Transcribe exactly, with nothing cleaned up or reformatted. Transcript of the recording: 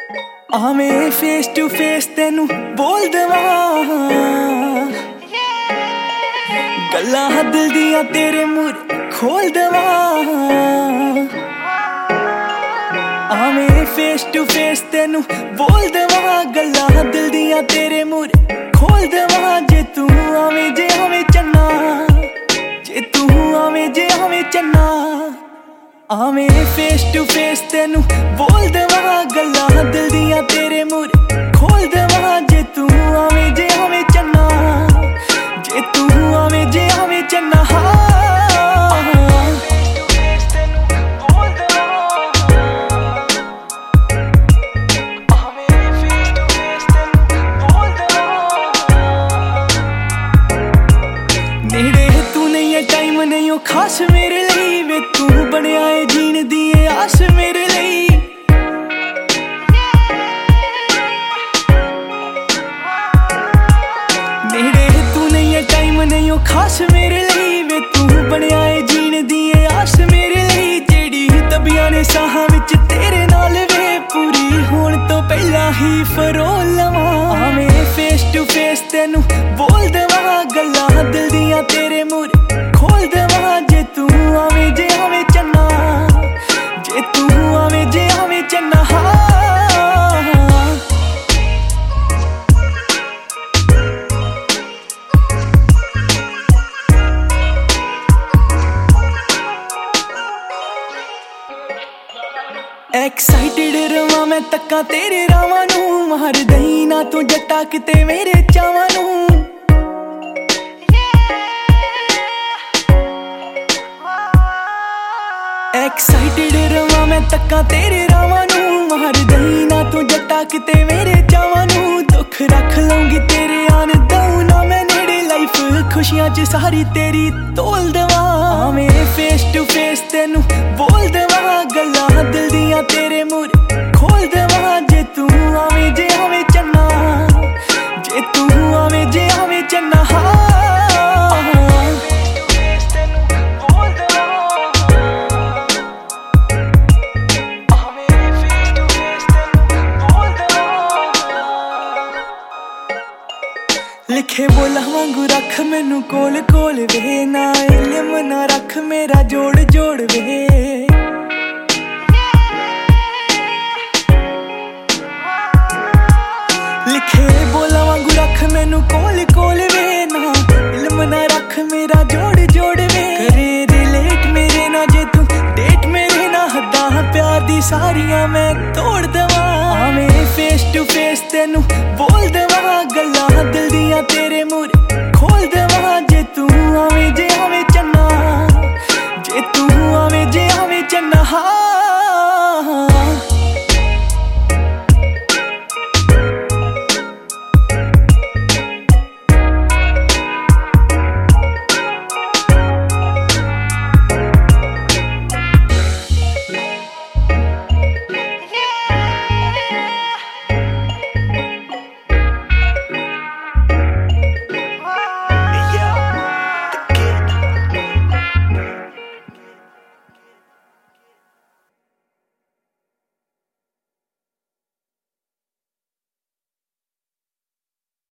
ਆਵੇਂ face to face ਤੈਨੂੰ ਬੋਲ ਦੇਵਾਂ ਗੱਲਾਂ ਦਿਲ ਦੀਆਂ ਤੇਰੇ ਮੂਹਰੇ ਖੋਲ ਦੇਵਾਂ ਆਵੇਂ ਫੇਸ ਟੂ ਫੇਸ ਤੈਨੂੰ ਬੋਲ ਦੇਵਾਂ ਗੱਲਾਂ ਦਿਲ ਦੀਆਂ ਤੇਰੇ ਮੂਹਰੇ ਖੋਲ ਦੇਵਾਂ ਜੇ ਤੂੰ ਆਵੇਂ ਜੇ ਆਵੇਂ ਚੰਨਾ ਜੇ ਤੂੰ ਆਵੇਂ ਜੇ ਆਵੇਂ ਚੰਨਾ ਆਵੇਂ ਫੇਸ ਟੂ ਫੇਸ ਤੈਨੂੰ ਬੋਲ ਦੇਵਾਂ ਗੱਲਾਂ ਦਿਲ ਦੀਆਂ ਤੇਰੇ ਮੂਹਰੇ ਖੋਲ ਦੇਵਾਂ ਜੇ ਤੂੰ ਆਵੇਂ ਜੇ ਆਵੇਂ ਚੰਨਾ ਜੇ ਤੂੰ ਆਵੇਂ ਜੇ ਆਵੇਂ ਚੰਨਾ ਨੇੜੇ ਤੂੰ ਨਹੀਂ ਹੈ ਟਾਈਮ ਨਹੀਂ ਉਹ ਖਾਸ ਮੇਰੇ ਲਈ ਵੇ ਤੂੰ ਬਣਿਆ ਏ ਜੀਣ ਦੀ ਏ ਆਸ ਮੇਰੇ ਲਈ ਨੇੜੇ ਤੂੰ ਨਹੀਂ ਹੈ ਟਾਈਮ ਨਹੀਂ ਉਹ ਖਾਸ ਮੇਰੇ ਲਈ ਵੇ ਤੂੰ ਬਣਿਆ ਏ ਜੀਣ ਦੀ ਏ ਆਸ ਮੇਰੇ ਲਈ ਜਿਹੜੀ ਤਬੀਆਂ ਨੇ ਸਾਹਾਂ ਵਿੱਚ ਤੇਰੇ ਨਾਲ ਵੇ ਪੂਰੀ ਹੋਣ ਤੋਂ ਪਹਿਲਾਂ ਹੀ ਫਰੋਲ ਲਵਾਂ ਆਵੇਂ ਫੇਸ ਟੂ ਫੇਸ ਤੈਨੂੰ ਬੋਲ ਦੇਵਾਂ ਗੱਲਾਂ ਦਿਲ ਦੀਆਂ ਤੇਰੇ ਮੂਹਰੇ ਖੋਲ ਦੇਵਾਂ ਜੇ ਤੂੰ ਆਵੇਂ ਜੇ ਆਵੇਂ ਚੰਨਾ ਜੇ ਤੂੰ ਆਵੇਂ ਜੇ ਆਵੇਂ ਚੰਨਾ ਐਕਸਾਈਟਿਡ ਰਵਾਂ ਮੈਂ ਤੱਕਾਂ ਤੇਰੇ ਰਾਵਾਂ ਨੂੰ ਮਾਰ ਦਈ ਨਾ ਤੂੰ ਜੱਟਾ ਕਿਤੇ ਮੇਰੇ ਚਾਵਾਂ ਨੂੰ ਐਕਸਾਈਟਿਡ ਰਵਾਂ ਮੈਂ ਤੱਕਾਂ ਤੇਰੇ ਰਾਵਾਂ ਨੂੰ ਮਾਰ ਦਈ ਨਾ ਤੂੰ ਜੱਟਾ ਕਿਤੇ ਮੇਰੇ ਚਾਵਾਂ ਨੂੰ ਦੁੱਖ ਰੱਖ ਲਊਂਗੀ ਤੇਰੇ ਆਣ ਦਊਂ ਨਾ ਮੈਂ ਨੇੜੇ ਲਾਈਫ ਖੁਸ਼ੀਆਂ ਚ ਸਾਰੀ ਤੇਰੀ ਤੋਲ ਦੇਵਾਂ ਆਵੇਂ ਫੇਸ ਟੂ ਫੇਸ ਤੈਨੂੰ ਬੋਲ ਦੇਵਾਂ ਗੱਲਾਂ ਦਿਲ ਦੀਆਂ ਤੇਰੇ ਮੂਹਰੇ ਖੋਲ ਦੇਵਾਂ ਜੇ ਤੂੰ ਆਵੇਂ ਜੇ ਆਵੇਂ ਚੰਨਾ ਜੇ ਤੂੰ ਆਵੇਂ ਜੇ ਆਵੇਂ ਚੰਨਾ ਲਿਖੇ ਬੋਲਾਂ ਵਾਂਗੂ ਰੱਖ ਮੈਨੂੰ ਕੋਲ ਕੋਲ ਵੇ ਨਾ ਇਲਮ ਨਾ ਰੱਖ ਮੇਰਾ ਜੋੜ ਜੋੜ ਵੇ ਲਿਖੇ ਬੋਲਾਂ ਵਾਂਗੂ ਰੱਖ ਮੈਨੂੰ ਕੋਲ ਕੋਲ ਵੇ ਨਾ ਇਲਮ ਨਾ ਰੱਖ ਮੇਰਾ ਜੋੜ ਜੋੜ ਵੇ ਕਰੇ ਰਿਲੇਟ ਮੇਰੇ ਨਾਲ ਜੇ ਤੂੰ ਡੇਟ ਮੇਰੇ ਨਾਲ ਹੱਦਾਂ ਪਿਆਰ ਦੀ ਸਾਰੀਆਂ ਮੈਂ ਤੋੜ